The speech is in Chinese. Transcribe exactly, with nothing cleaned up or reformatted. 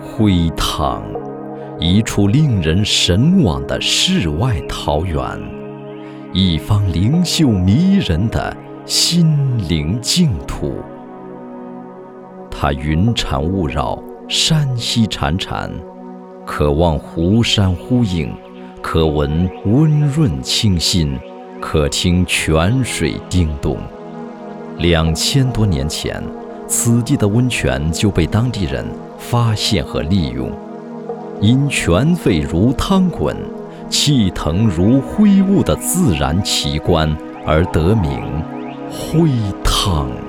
灰塘，一处令人神往的世外桃源，一方灵秀迷人的心灵净土。它云缠雾绕，山溪潺潺，可望湖山呼应，可闻温润清新，可听泉水叮咚。两千多年前，此地的温泉就被当地人发现和利用，因泉沸如汤滚，气腾如灰雾的自然奇观而得名灰汤。